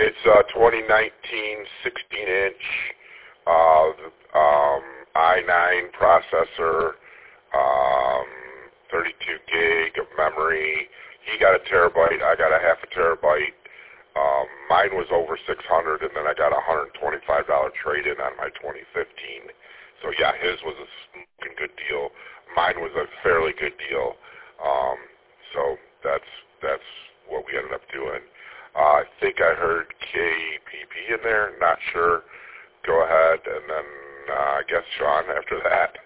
It's a 2019 16-inch i9 processor, 32 gig of memory. He got a terabyte. I got a half a terabyte. Mine was over 600, and then I got a $125 trade-in on my 2015. So yeah, his was a smoking good deal. Mine was a fairly good deal. So that's what we ended up doing. I think I heard KPP in there. Not sure. Go ahead, and then I guess Sean after that.